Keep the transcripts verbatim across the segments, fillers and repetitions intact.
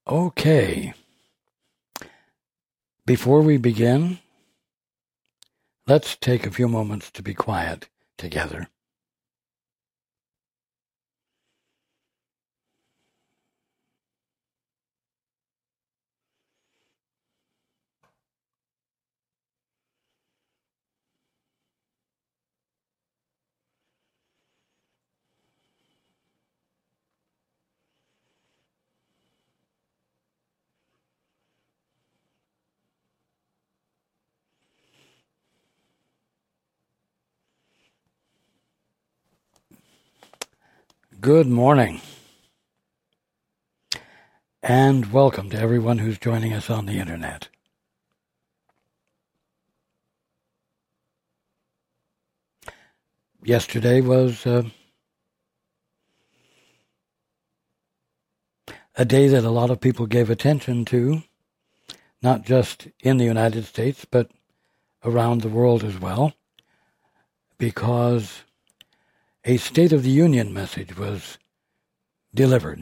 Okay. Before we begin, let's take a few moments to be quiet together. Good morning, and welcome to everyone who's joining us on the internet. Yesterday was uh, a day that a lot of people gave attention to, not just in the United States, but around the world as well, because a State of the Union message was delivered.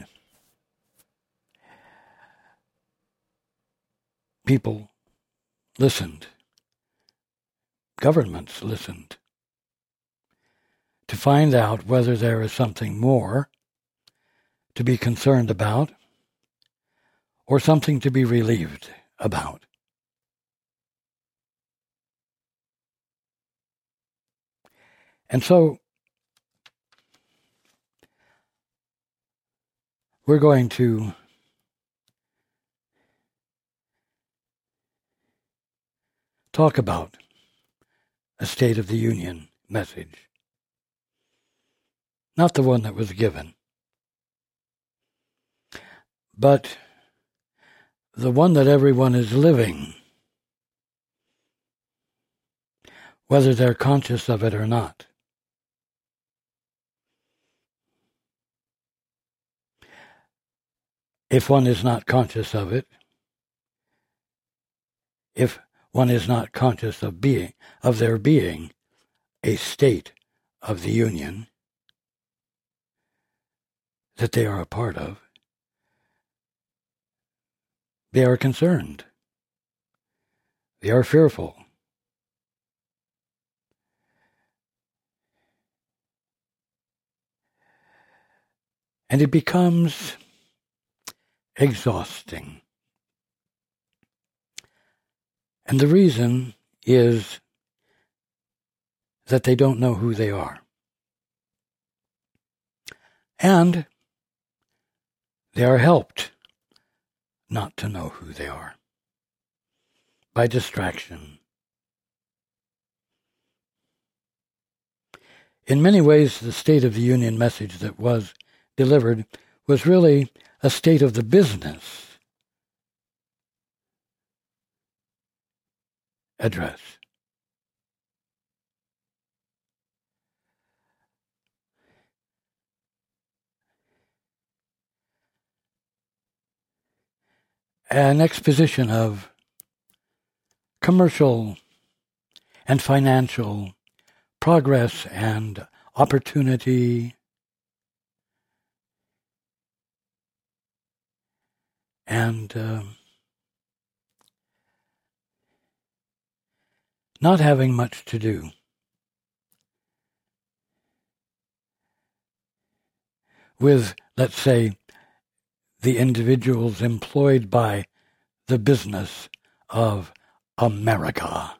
People listened. Governments listened to find out whether there is something more to be concerned about or something to be relieved about. And so we're going to talk about a State of the Union message. Not the one that was given, but the one that everyone is living, whether they're conscious of it or not. If one is not conscious of it, if one is not conscious of being, of there being a State of the Union that they are a part of, they are concerned. They are fearful. And it becomes exhausting. And the reason is that they don't know who they are. And they are helped not to know who they are by distraction. In many ways, the State of the Union message that was delivered was really a state of the business address. An exposition of commercial and financial progress and opportunity and uh, not having much to do with, let's say, the individuals employed by the business of America.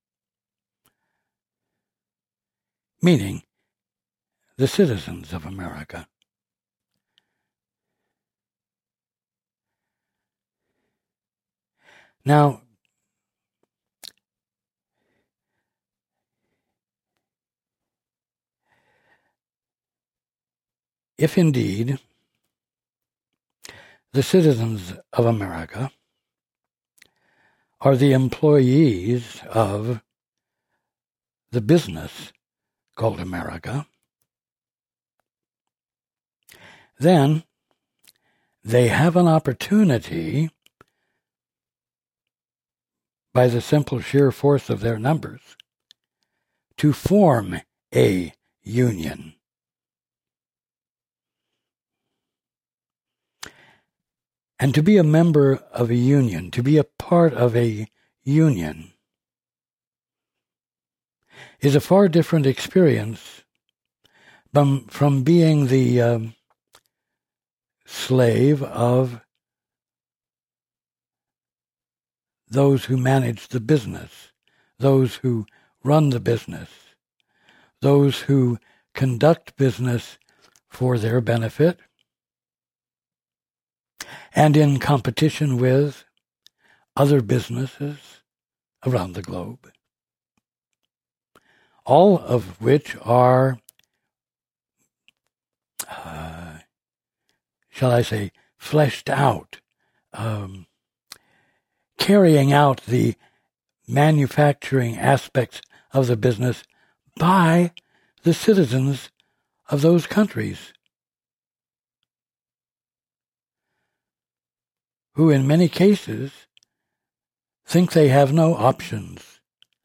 Meaning the citizens of America. Now, if indeed the citizens of America are the employees of the business called America, then they have an opportunity, by the simple sheer force of their numbers, to form a union. And to be a member of a union, to be a part of a union, is a far different experience from, from being the um, slave of those who manage the business, those who run the business, those who conduct business for their benefit, and in competition with other businesses around the globe, all of which are, uh, shall I say, fleshed out, um, carrying out the manufacturing aspects of the business by the citizens of those countries, who in many cases think they have no options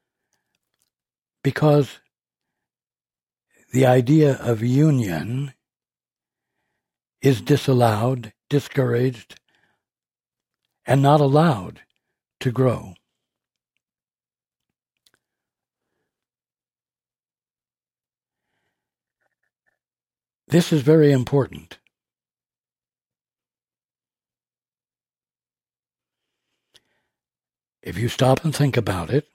because the idea of union is disallowed, discouraged, and not allowed to grow. This is very important. If you stop and think about it,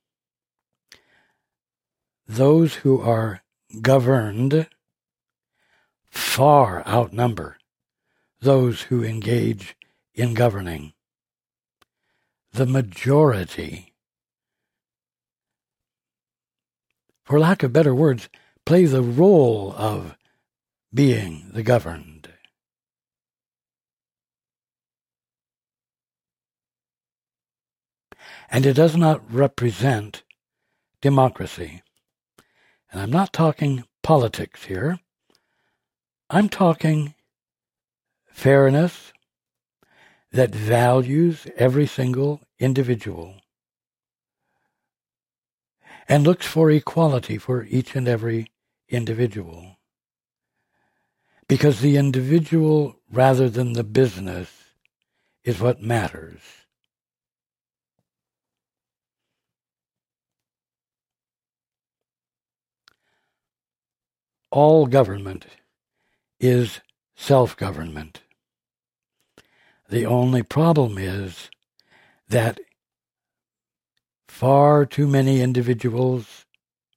those who are governed far outnumber those who engage in governing. The majority, for lack of better words, play the role of being the governed. And it does not represent democracy. And I'm not talking politics here. I'm talking fairness that values every single individual and looks for equality for each and every individual. Because the individual, rather than the business, is what matters. All government is self-government. The only problem is that far too many individuals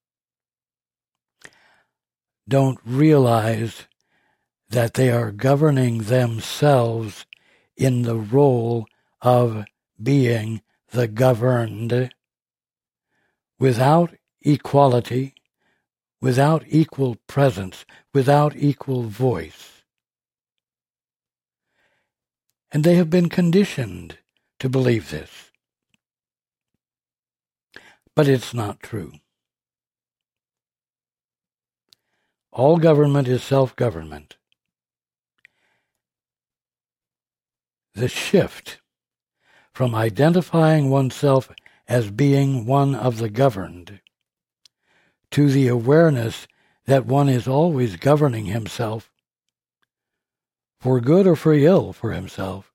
don't realize that they are governing themselves in the role of being the governed without equality, without equal presence, without equal voice. And they have been conditioned to believe this. But it's not true. All government is self-government. The shift from identifying oneself as being one of the governed to the awareness that one is always governing himself, for good or for ill for himself.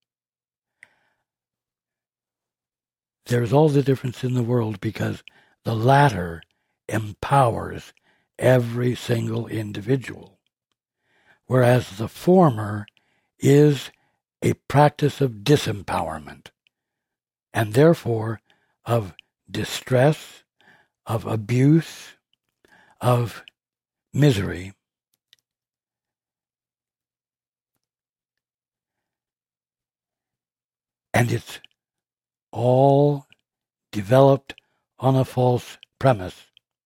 There's all the difference in the world because the latter empowers every single individual, whereas the former is a practice of disempowerment, and therefore of distress, of abuse, of misery. And it's all developed on a false premise.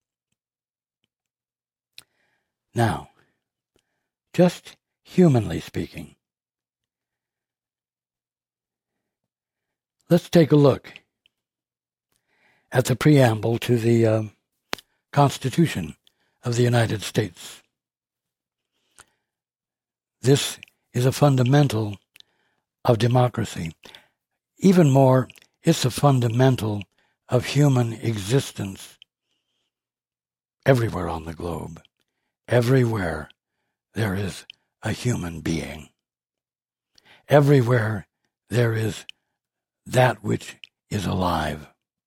Now, just humanly speaking, let's take a look at the preamble to the uh, Constitution of the United States. This is a fundamental of democracy. Even more, it's a fundamental of human existence everywhere on the globe. Everywhere there is a human being. everywhere there is that which is alive.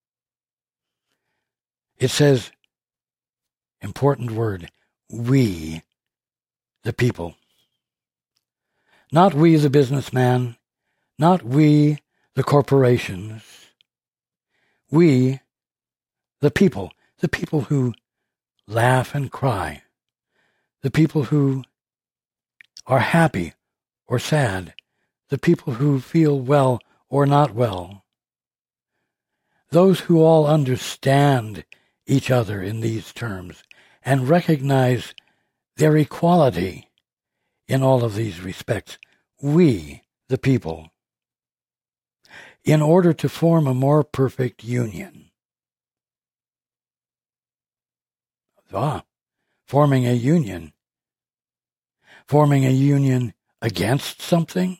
It says, important word, we, the people. Not we, the businessman, not we, the corporations. We, the people, the people who laugh and cry, the people who are happy or sad, the people who feel well or not well, those who all understand each other in these terms and recognize their equality in all of these respects, we, the people, in order to form a more perfect union. Ah, forming a union. Forming a union against something?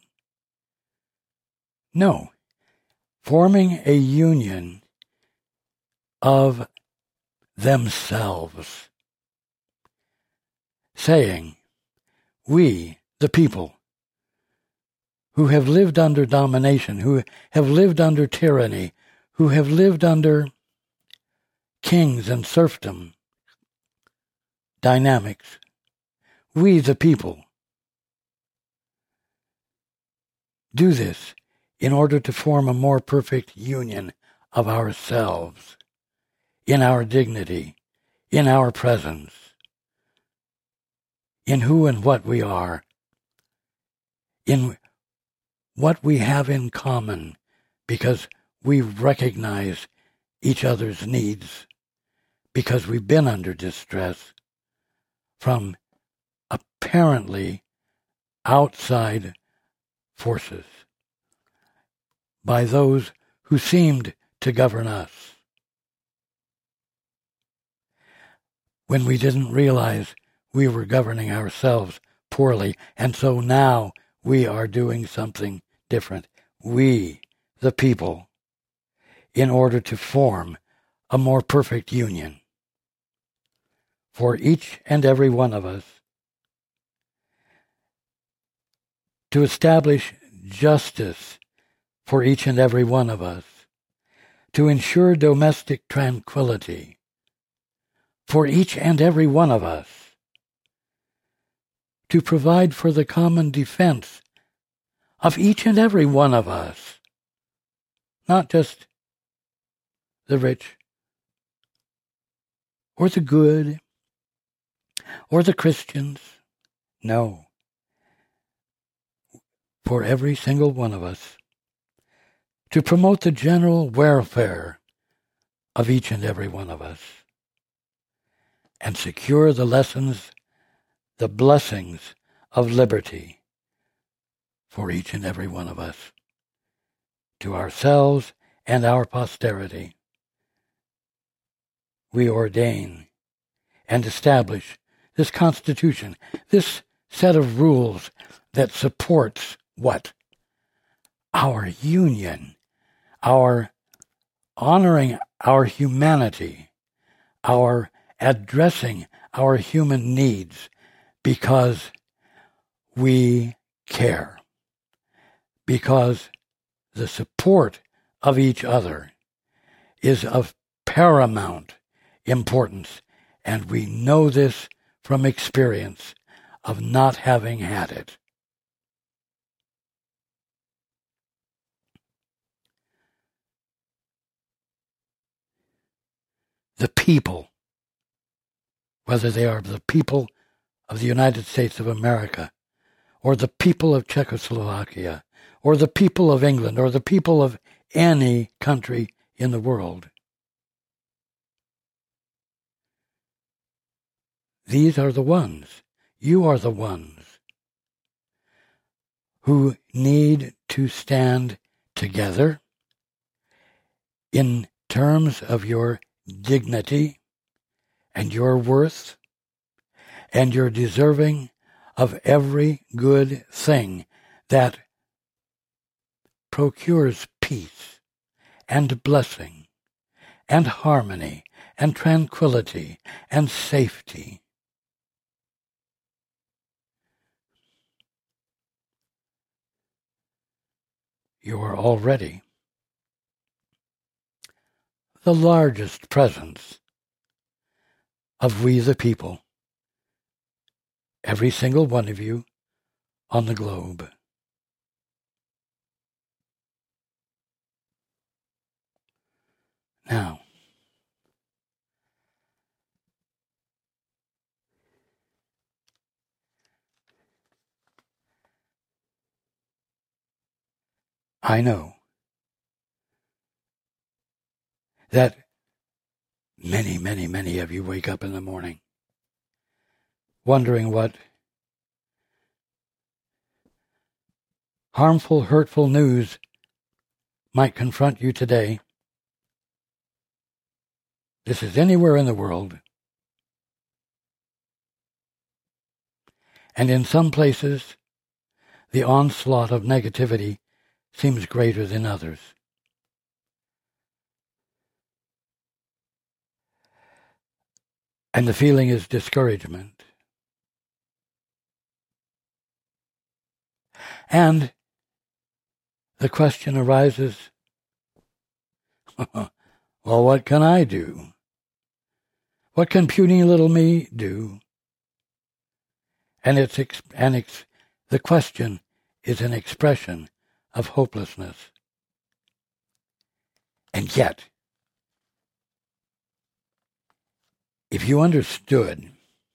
No. Forming a union of themselves. Saying, we, the people, who have lived under domination, who have lived under tyranny, who have lived under kings and serfdom dynamics, we, the people, do this in order to form a more perfect union of ourselves, in our dignity, in our presence, in who and what we are, in what we have in common, because we recognize each other's needs, because we've been under distress from apparently outside forces by those who seemed to govern us, when we didn't realize we were governing ourselves poorly, and so now we are doing something different. We, the people, in order to form a more perfect union for each and every one of us, to establish justice for each and every one of us, to ensure domestic tranquility for each and every one of us, to provide for the common defense of each and every one of us, not just the rich or the good or the Christians. No. For every single one of us, to promote the general welfare of each and every one of us, and secure the lessons, the blessings of liberty for each and every one of us, to ourselves and our posterity. We ordain and establish this Constitution, this set of rules that supports what? Our union, our honoring our humanity, our addressing our human needs, because we care, because the support of each other is of paramount importance, and we know this from experience of not having had it. The people, whether they are the people of the United States of America, or the people of Czechoslovakia, or the people of England, or the people of any country in the world, these are the ones, you are the ones, who need to stand together in terms of your dignity and your worth, and your deserving of every good thing that procures peace and blessing and harmony and tranquility and safety. you are already the largest presence of we the people, every single one of you on the globe. Now, I know that many, many, many of you wake up in the morning wondering what harmful, hurtful news might confront you today. This is anywhere in the world. And in some places, the onslaught of negativity seems greater than others. And the feeling is discouragement. And the question arises, well, what can I do? What can puny little me do? And it's and it's, the question is an expression of hopelessness. And yet, if you understood,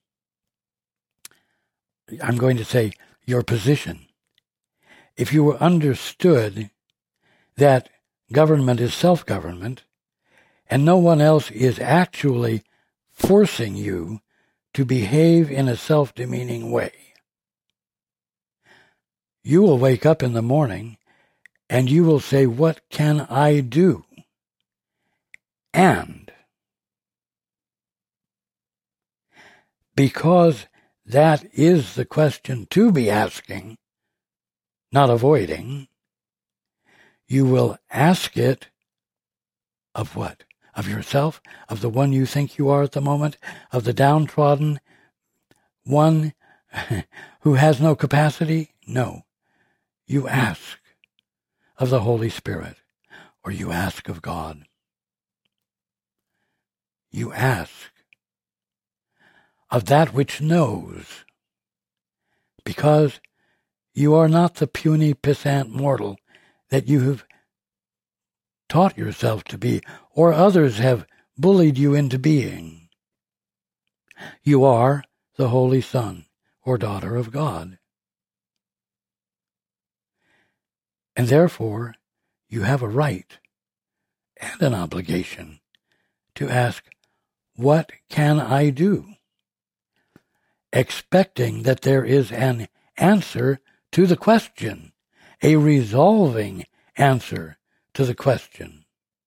I'm going to say your position, if you understood that government is self-government and no one else is actually forcing you to behave in a self-demeaning way, you will wake up in the morning and you will say, what can I do? And because that is the question to be asking, not avoiding, you will ask it of what? Of yourself? Of the one you think you are at the moment? Of the downtrodden one who has no capacity? No. You ask of the Holy Spirit, or you ask of God. You ask of that which knows, because you are not the puny, pissant mortal that you have taught yourself to be, or others have bullied you into being. You are the Holy Son or daughter of God. And therefore, you have a right and an obligation to ask, what can I do? Expecting that there is an answer to the question, a resolving answer to the question.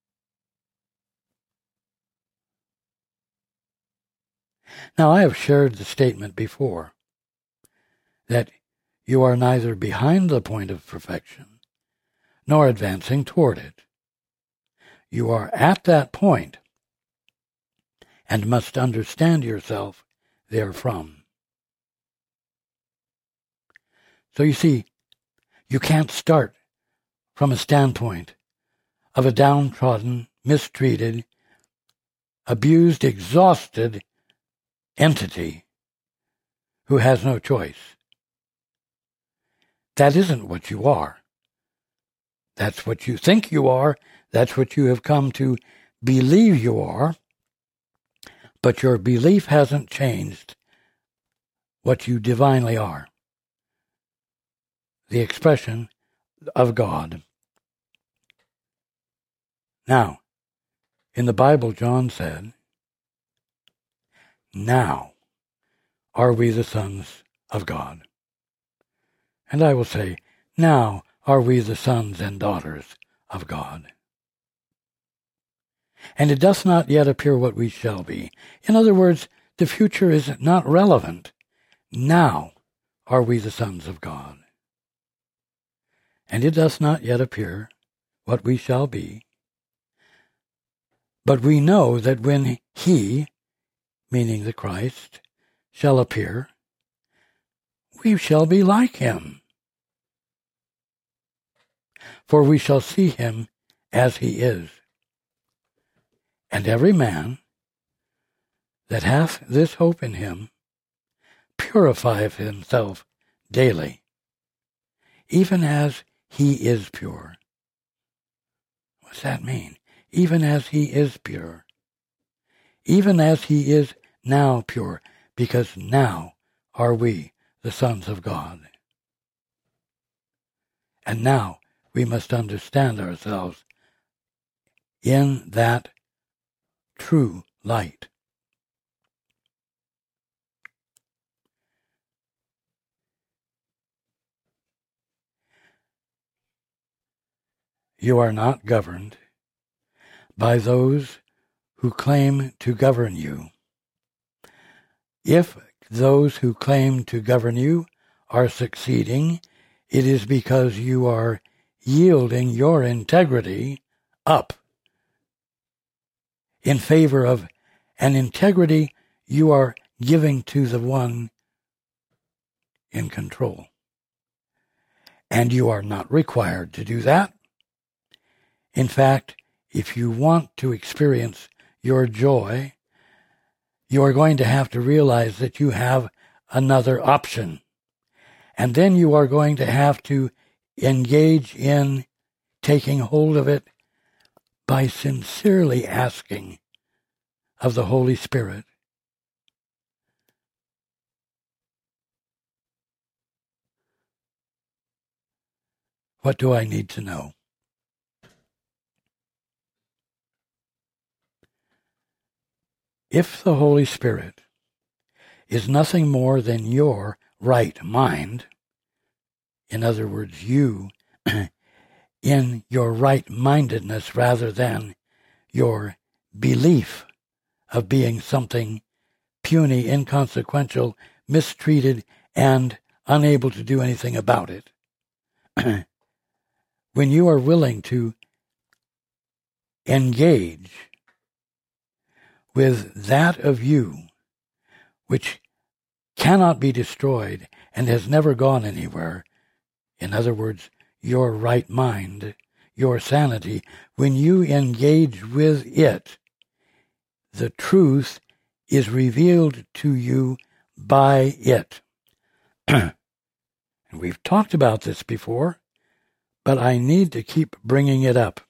Now, I have shared the statement before that you are neither behind the point of perfection nor advancing toward it. You are at that point and must understand yourself therefrom. So you see, you can't start from a standpoint of a downtrodden, mistreated, abused, exhausted entity who has no choice. That isn't what you are. That's what you think you are. That's what you have come to believe you are. But your belief hasn't changed what you divinely are. The expression of God. Now, in the Bible, John said, now are we the sons of God. And I will say, now are we the sons and daughters of God. And it does not yet appear what we shall be. In other words, the future is not relevant. Now are we the sons of God. And it does not yet appear what we shall be. But we know that when he, meaning the Christ, shall appear, we shall be like him. for we shall see him as he is. And every man that hath this hope in him purifieth himself daily, even as he is pure. What's that mean? Even as he is pure. Even as he is now pure, because now are we the sons of God. And now we must understand ourselves in that true light. You are not governed by those who claim to govern you. If those who claim to govern you are succeeding, it is because you are yielding your integrity up in favor of an integrity you are giving to the one in control. And you are not required to do that. In fact, if you want to experience your joy, you are going to have to realize that you have another option. And then you are going to have to engage in taking hold of it by sincerely asking of the Holy Spirit, what do I need to know? If the Holy Spirit is nothing more than your right mind, in other words, you in your right-mindedness rather than your belief of being something puny, inconsequential, mistreated, and unable to do anything about it. When you are willing to engage with that of you which cannot be destroyed and has never gone anywhere, in other words, your right mind, your sanity, when you engage with it, the truth is revealed to you by it. And we've talked about this before, but I need to keep bringing it up.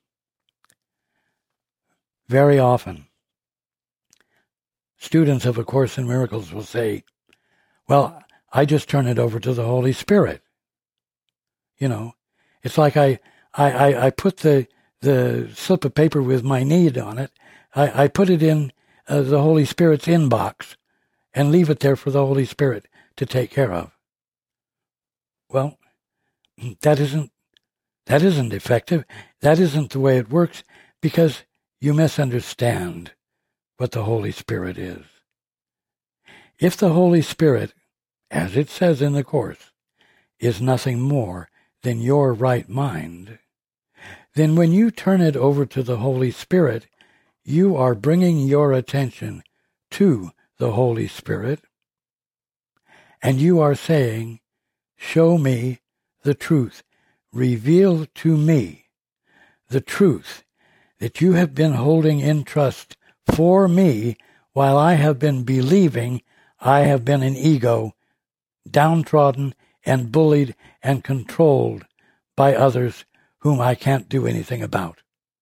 Very often, students of A Course in Miracles will say, well, I just turn it over to the Holy Spirit. You know, it's like I I, I, I put the the slip of paper with my need on it, I, I put it in uh, the Holy Spirit's inbox and leave it there for the Holy Spirit to take care of. Well, that isn't that isn't effective. That isn't the way it works, because you misunderstand what the Holy Spirit is. If the Holy Spirit, as it says in the Course, is nothing more than your right mind, then when you turn it over to the Holy Spirit, you are bringing your attention to the Holy Spirit, and you are saying, show me the truth. Reveal to me the truth that you have been holding in trust for me while I have been believing I have been an ego, downtrodden and bullied and controlled by others whom I can't do anything about.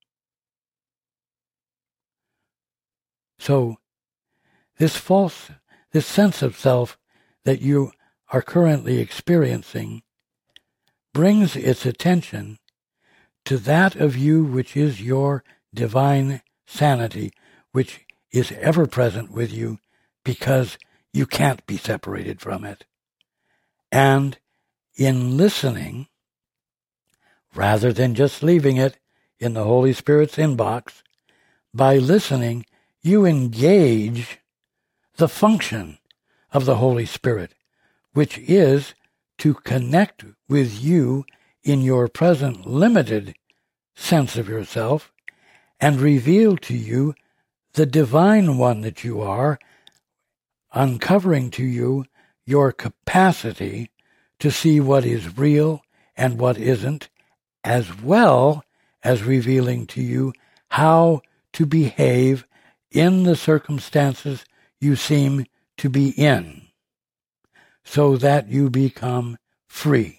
So, this false, this sense of self that you are currently experiencing brings its attention to that of you which is your divine sanity, which is ever present with you because you can't be separated from it. And in listening, rather than just leaving it in the Holy Spirit's inbox, by listening, you engage the function of the Holy Spirit, which is to connect with you in your present limited sense of yourself and reveal to you the divine one that you are, uncovering to you your capacity to see what is real and what isn't, as well as revealing to you how to behave in the circumstances you seem to be in, so that you become free.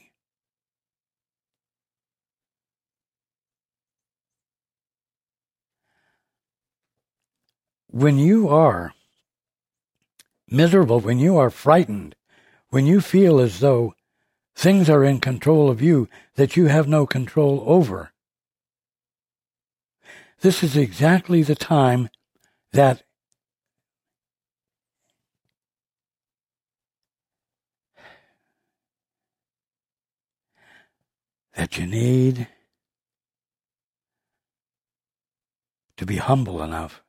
When you are miserable, when you are frightened, when you feel as though things are in control of you that you have no control over, this is exactly the time that that you need to be humble enough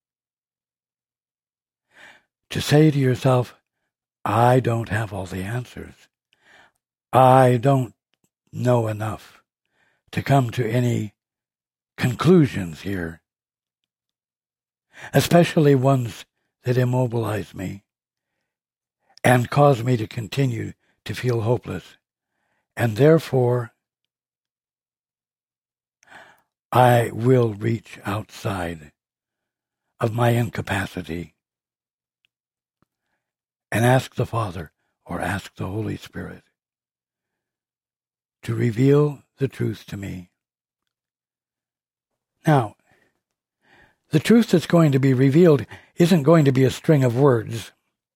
to say to yourself, I don't have all the answers. I don't know enough to come to any conclusions here, especially ones that immobilize me and cause me to continue to feel hopeless. And therefore, I will reach outside of my incapacity and ask the Father or ask the Holy Spirit to reveal the truth to me. Now, the truth that's going to be revealed isn't going to be a string of words.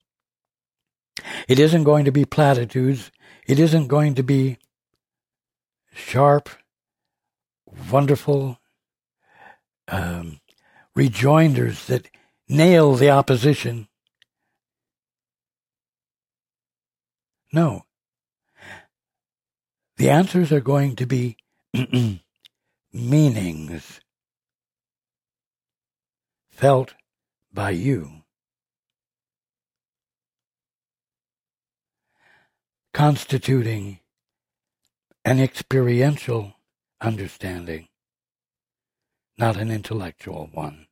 It isn't going to be platitudes. It isn't going to be sharp, wonderful um, rejoinders that nail the opposition. No. The answers are going to be meanings felt by you, constituting an experiential understanding, not an intellectual one,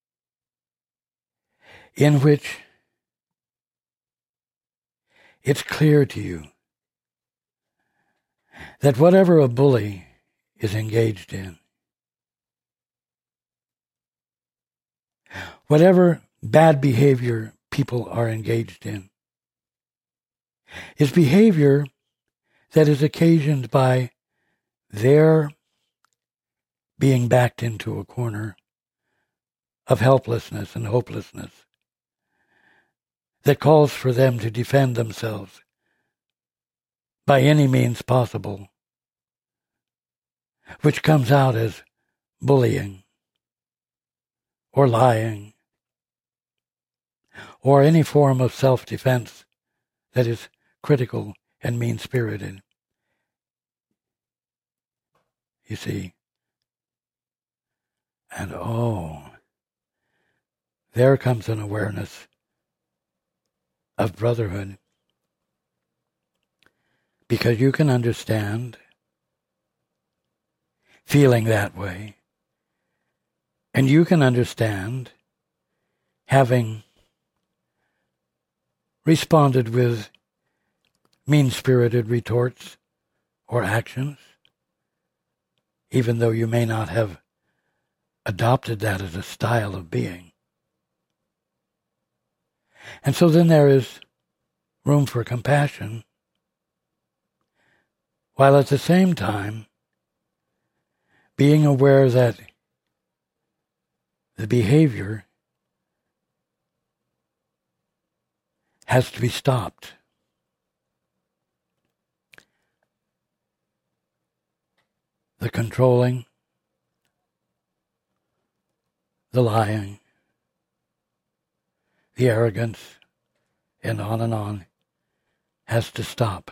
in which it's clear to you that whatever a bully is engaged in, whatever bad behavior people are engaged in, is behavior that is occasioned by their being backed into a corner of helplessness and hopelessness that calls for them to defend themselves by any means possible, which comes out as bullying or lying or any form of self-defense that is critical and mean-spirited. You see, and oh, there comes an awareness of brotherhood, because you can understand feeling that way, and you can understand having responded with mean-spirited retorts or actions, even though you may not have adopted that as a style of being. And so then there is room for compassion, while at the same time being aware that the behavior has to be stopped. The controlling, the lying, the arrogance, and on and on, has to stop.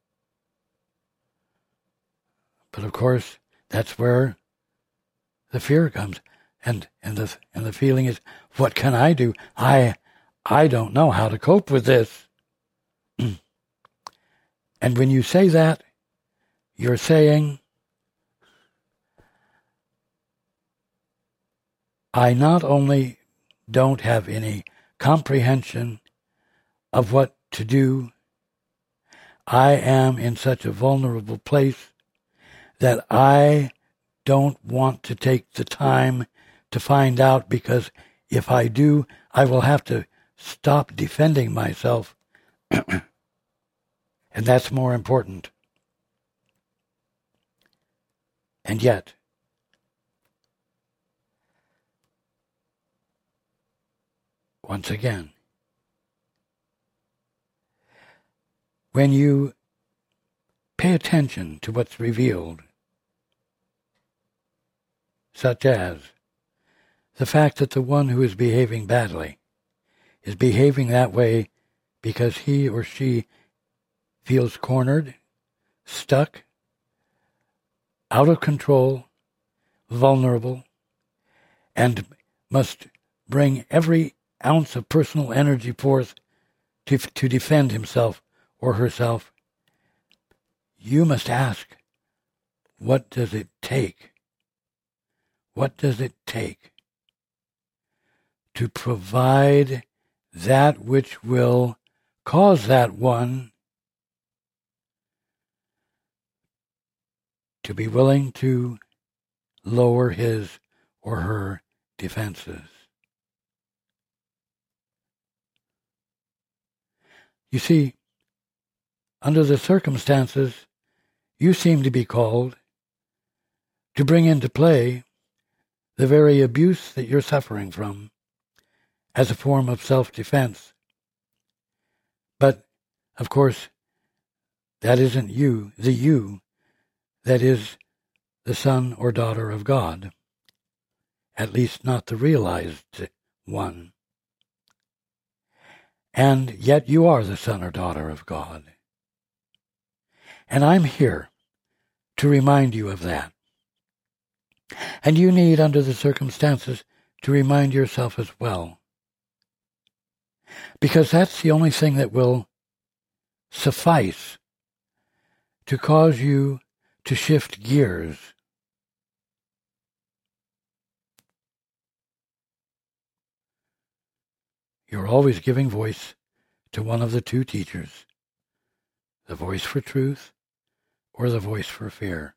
But of course, that's where the fear comes, and and the and the feeling is, what can I do? I I don't know how to cope with this. And when you say that, you're saying, I not only don't have any comprehension of what to do, I am in such a vulnerable place that I don't want to take the time to find out, because if I do, I will have to stop defending myself, and that's more important. And yet, once again, when you pay attention to what's revealed, such as the fact that the one who is behaving badly is behaving that way because he or she feels cornered, stuck, out of control, vulnerable, and must bring every ounce of personal energy forth to, to defend himself or herself, you must ask, what does it take? What does it take to provide that which will cause that one to be willing to lower his or her defenses? You see, under the circumstances, you seem to be called to bring into play the very abuse that you're suffering from as a form of self-defense. But, of course, that isn't you, the you that is the son or daughter of God, at least not the realized one. And yet you are the son or daughter of God. And I'm here to remind you of that. And you need, under the circumstances, to remind yourself as well. Because that's the only thing that will suffice to cause you to shift gears. You're always giving voice to one of the two teachers, the voice for truth or the voice for fear.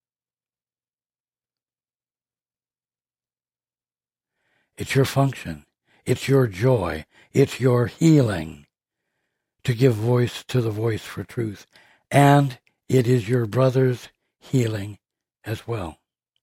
It's your function, it's your joy, it's your healing to give voice to the voice for truth, and it is your brother's healing as well.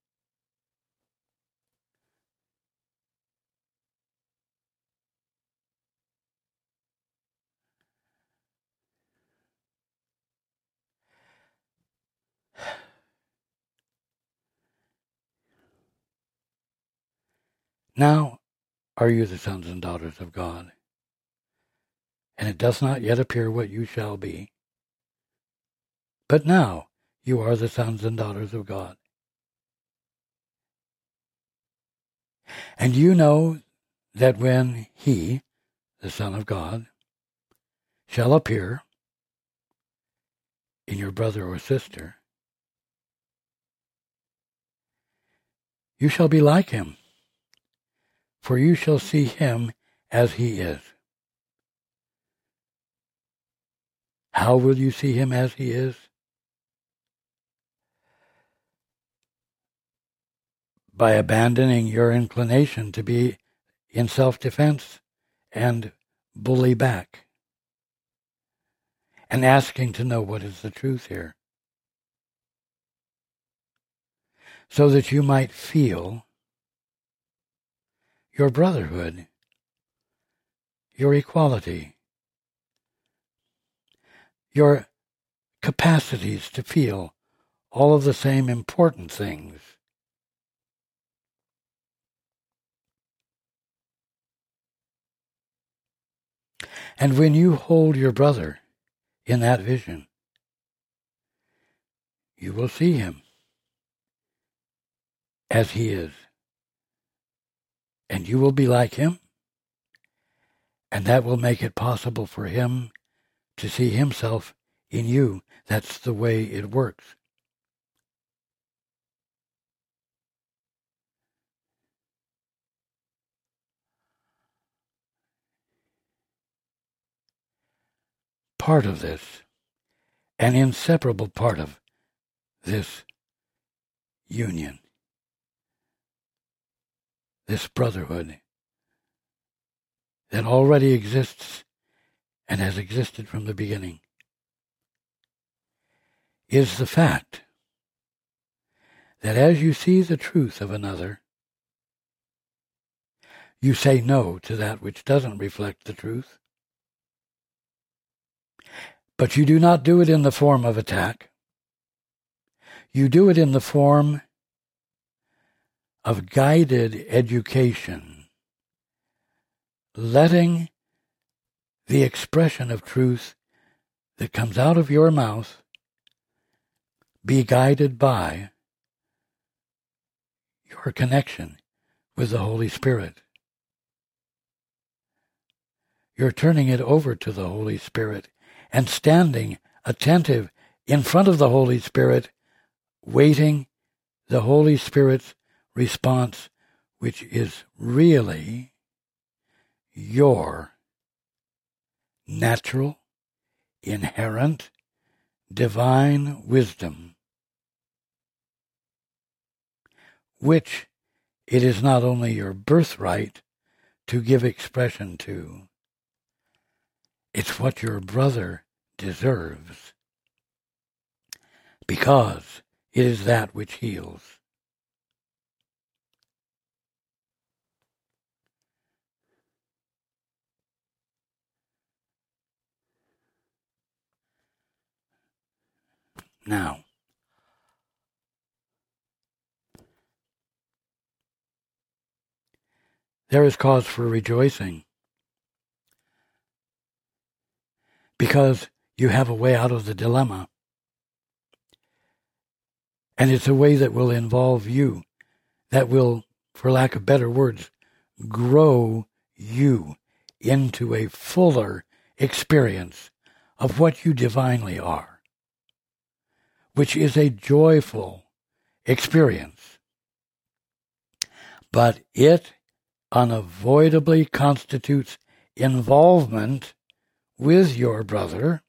Now are you the sons and daughters of God, and it does not yet appear what you shall be. But now you are the sons and daughters of God. And you know that when he, the Son of God, shall appear in your brother or sister, you shall be like him, for you shall see him as he is. How will you see him as he is? By abandoning your inclination to be in self-defense and bully back, and asking to know what is the truth here, so that you might feel your brotherhood, your equality, your capacities to feel all of the same important things. And when you hold your brother in that vision, you will see him as he is. And you will be like him, and that will make it possible for him to see himself in you. That's the way it works. Part of this, an inseparable part of this union, this brotherhood that already exists and has existed from the beginning, is the fact that as you see the truth of another, you say no to that which doesn't reflect the truth. But you do not do it in the form of attack. You do it in the form of guided education, letting the expression of truth that comes out of your mouth be guided by your connection with the Holy Spirit. You're turning it over to the Holy Spirit and standing attentive in front of the Holy Spirit, waiting the Holy Spirit's response, which is really your natural, inherent, divine wisdom, which it is not only your birthright to give expression to, it's what your brother deserves, because it is that which heals. Now, there is cause for rejoicing, because you have a way out of the dilemma. And it's a way that will involve you, that will, for lack of better words, grow you into a fuller experience of what you divinely are, which is a joyful experience. But it unavoidably constitutes involvement with your brother,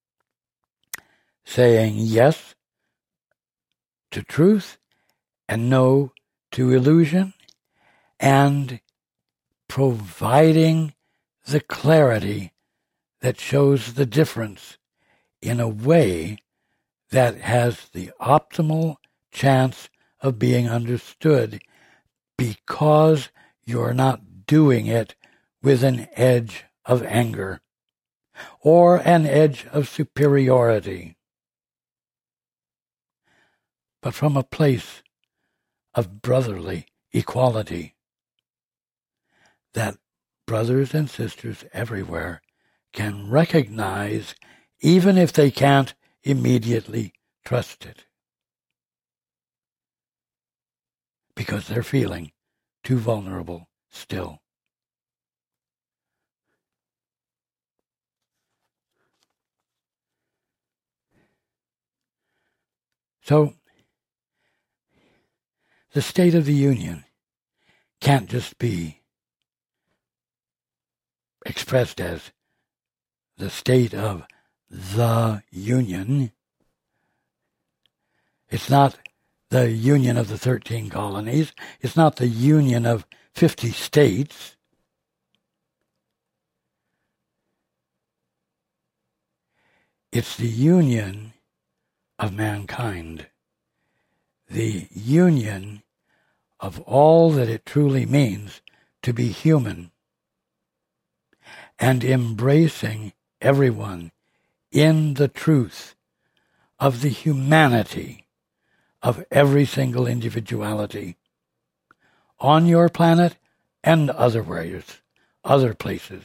saying yes to truth and no to illusion, and providing the clarity that shows the difference in a way that has the optimal chance of being understood, because you're not doing it with an edge of anger or an edge of superiority, but from a place of brotherly equality that brothers and sisters everywhere can recognize, even if they can't immediately trust it, because they're feeling too vulnerable still. So, the state of the union can't just be expressed as the state of the union. It's not the union of the thirteen colonies. It's not the union of fifty states. It's the union of mankind, the union of all that it truly means to be human, and embracing everyone in the truth of the humanity of every single individuality on your planet and otherwise, other places.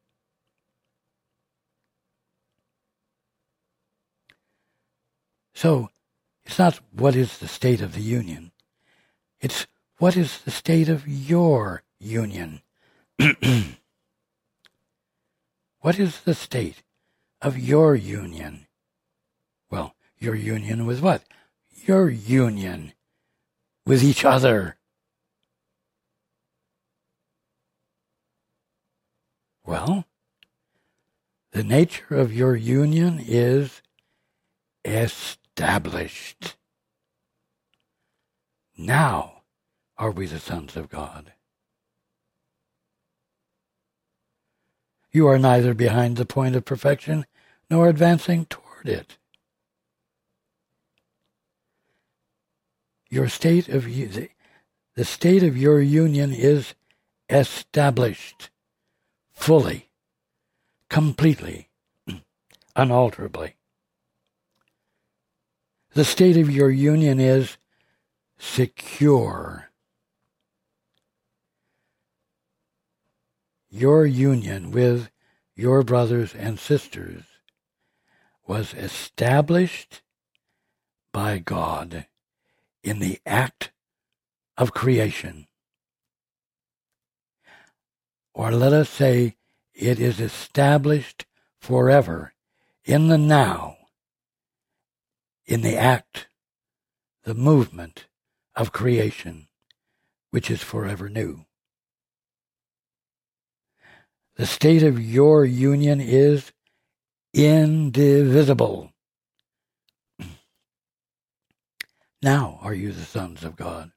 So, it's not what is the state of the union. It's what is the state of your union. What is the state of your union? Well, your union with what? Your union with each other. Well, the nature of your union is established. Now are we the sons of God. You are neither behind the point of perfection nor advancing toward it. Your state of the, the state of your union is established fully, completely, unalterably. The state of your union is secure. Your union with your brothers and sisters was established by God in the act of creation. Or let us say it is established forever in the now, in the act, the movement of creation, which is forever new. The state of your union is indivisible. Now are you the sons of God.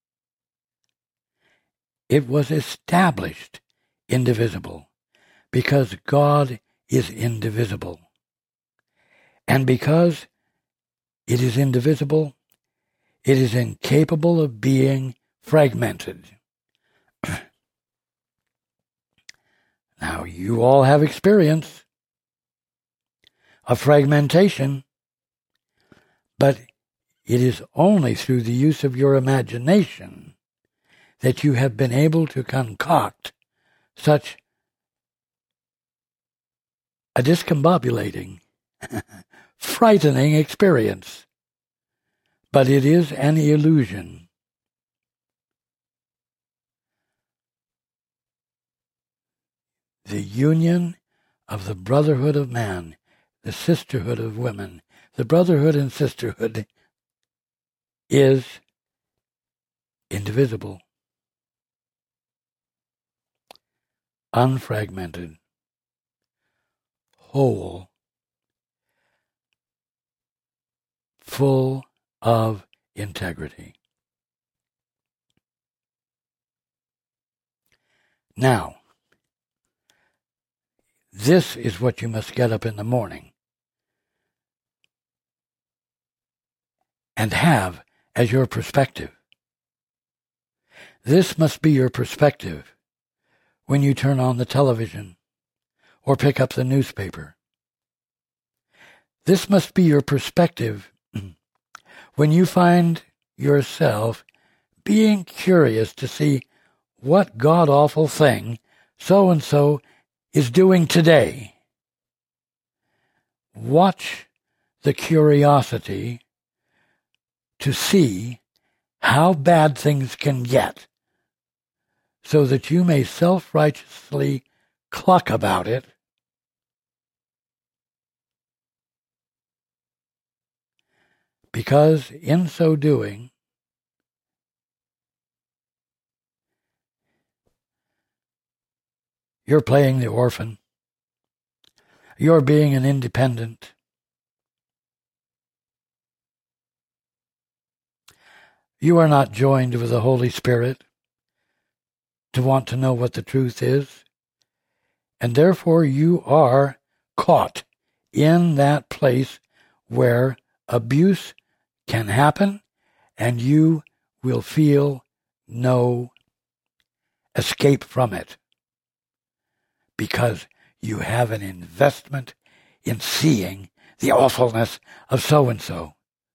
It was established indivisible because God is indivisible. And because it is indivisible, it is incapable of being fragmented. Now, you all have experience of fragmentation, but it is only through the use of your imagination that you have been able to concoct such a discombobulating, frightening experience. But it is an illusion. The union of the brotherhood of man, the sisterhood of women, the brotherhood and sisterhood is indivisible, unfragmented, whole, full of integrity. Now, this is what you must get up in the morning and have as your perspective. This must be your perspective when you turn on the television or pick up the newspaper. This must be your perspective when you find yourself being curious to see what god-awful thing so-and-so is doing today. Watch the curiosity to see how bad things can get so that you may self-righteously cluck about it because in so doing you're playing the orphan. You're being an independent. You are not joined with the Holy Spirit to want to know what the truth is, and therefore you are caught in that place where abuse can happen and you will feel no escape from it. Because you have an investment in seeing the awfulness of so-and-so.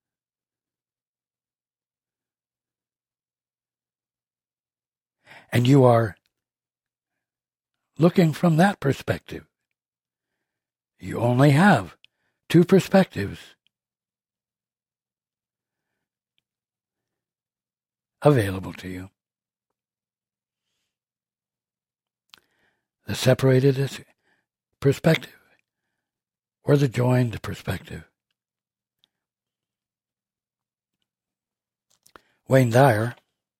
And you are looking from that perspective. You only have two perspectives available to you. The separated perspective or the joined perspective. Wayne Dyer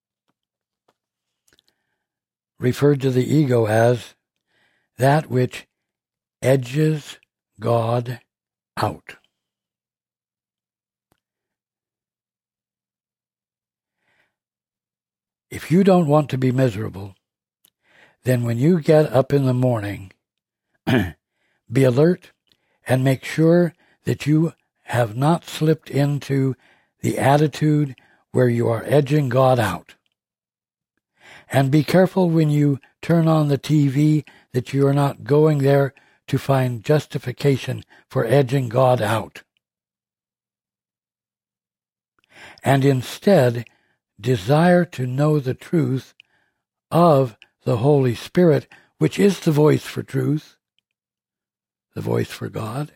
referred to the ego as that which edges God out. If you don't want to be miserable, then when you get up in the morning, be alert and make sure that you have not slipped into the attitude where you are edging God out. And be careful when you turn on the T V that you are not going there to find justification for edging God out. And instead, desire to know the truth of the Holy Spirit, which is the voice for truth, the voice for God.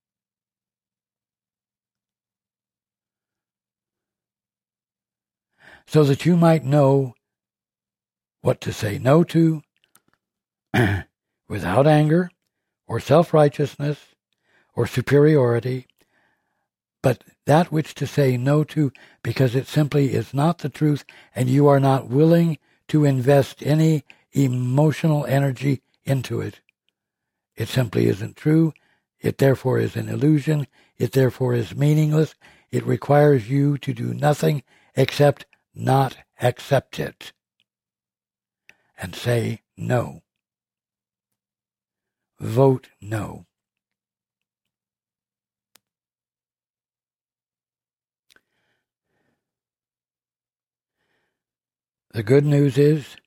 So that you might know what to say no to without anger or self-righteousness or superiority, but that which to say no to because it simply is not the truth and you are not willing to invest any emotional energy into it. It simply isn't true. It therefore is an illusion. It therefore is meaningless. It requires you to do nothing except not accept it and say no. Vote no. The good news is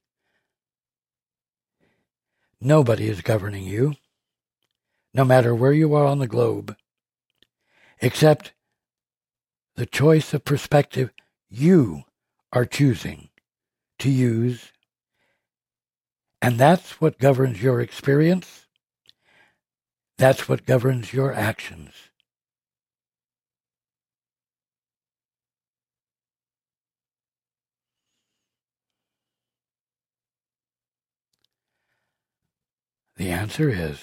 nobody is governing you, no matter where you are on the globe, except the choice of perspective you are choosing to use. And that's what governs your experience. That's what governs your actions. The answer is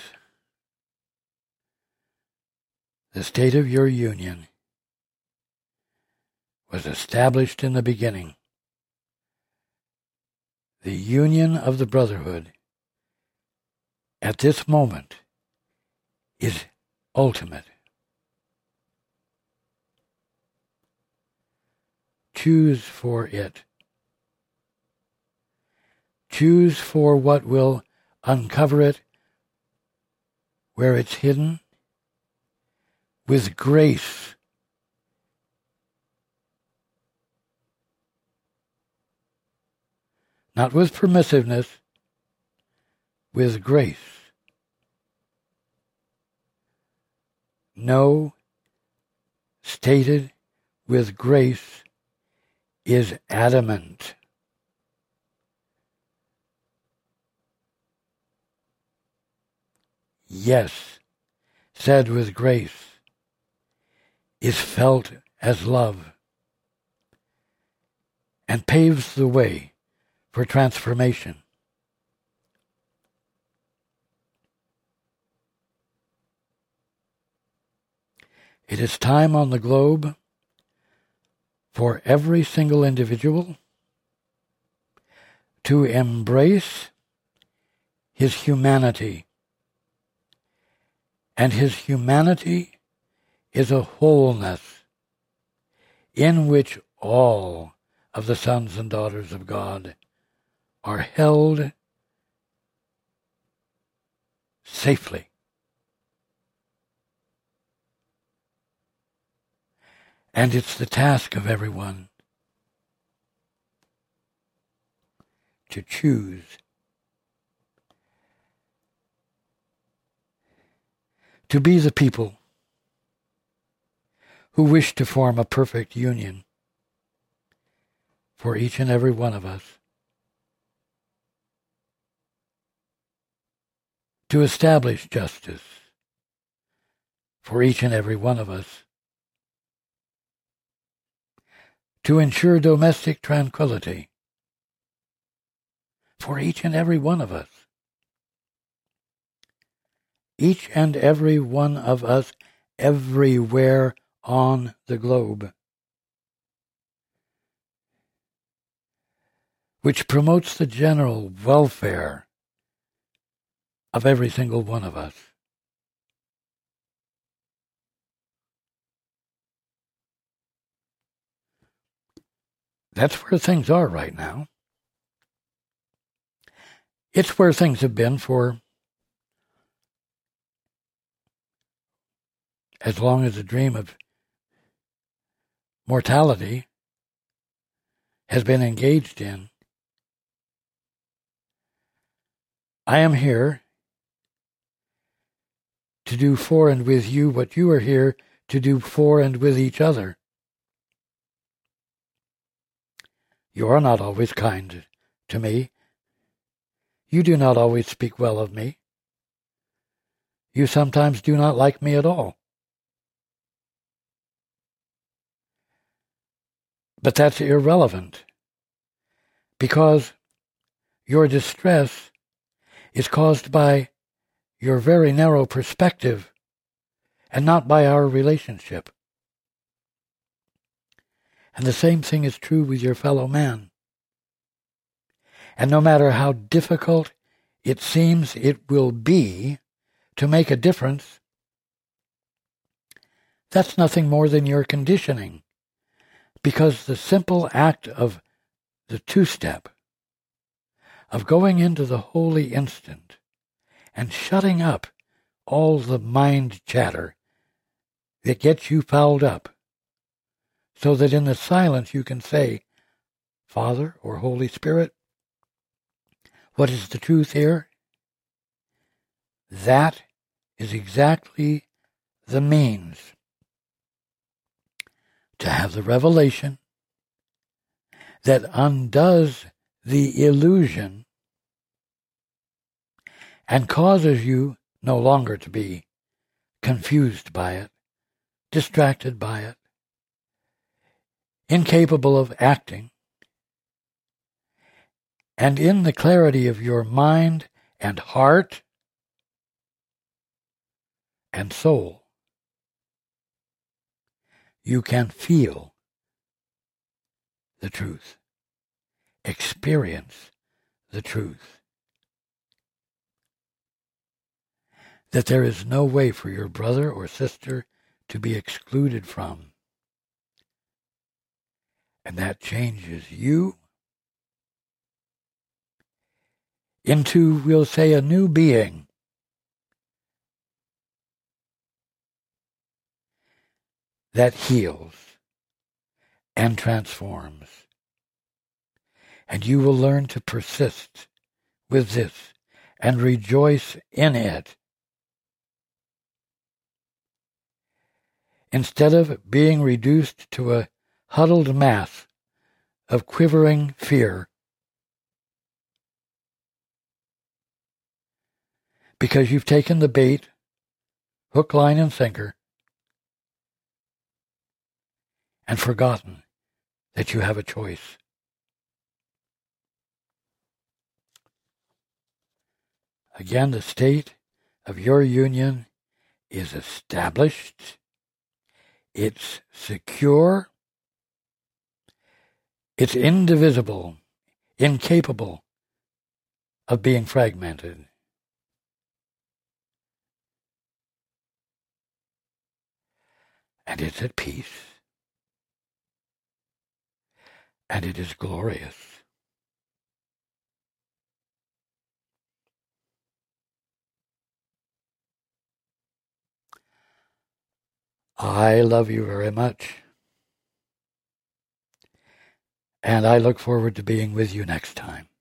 the state of your union was established in the beginning. The union of the brotherhood at this moment is ultimate. Choose for it. Choose for what will uncover it where it's hidden with grace. Not with permissiveness, with grace. No, stated with grace, is adamant. Yes, said with grace, is felt as love and paves the way for transformation. It is time on the globe for every single individual to embrace his humanity. And his humanity is a wholeness in which all of the sons and daughters of God are held safely. And it's the task of everyone to choose. To be the people who wish to form a perfect union for each and every one of us. To establish justice for each and every one of us. To ensure domestic tranquility for each and every one of us. Each and every one of us everywhere on the globe. Which promotes the general welfare of every single one of us. That's where things are right now. It's where things have been for as long as the dream of mortality has been engaged in. I am here to do for and with you what you are here to do for and with each other. You are not always kind to me. You do not always speak well of me. You sometimes do not like me at all. But that's irrelevant, because your distress is caused by your very narrow perspective and not by our relationship. And the same thing is true with your fellow man. And no matter how difficult it seems it will be to make a difference, that's nothing more than your conditioning, because the simple act of the two-step, of going into the holy instant and shutting up all the mind chatter that gets you fouled up, so that in the silence you can say, Father or Holy Spirit, what is the truth here? That is exactly the means to have the revelation that undoes the illusion and causes you no longer to be confused by it, distracted by it, incapable of acting, and in the clarity of your mind and heart and soul, you can feel the truth, experience the truth, that there is no way for your brother or sister to be excluded from. And that changes you into, we'll say, a new being. That heals and transforms. And you will learn to persist with this and rejoice in it, instead of being reduced to a huddled mass of quivering fear, because you've taken the bait, hook, line, and sinker, and forgotten that you have a choice. Again, the state of your union is established, it's secure, it's indivisible, incapable of being fragmented. And it's at peace. And it is glorious. I love you very much. And I look forward to being with you next time.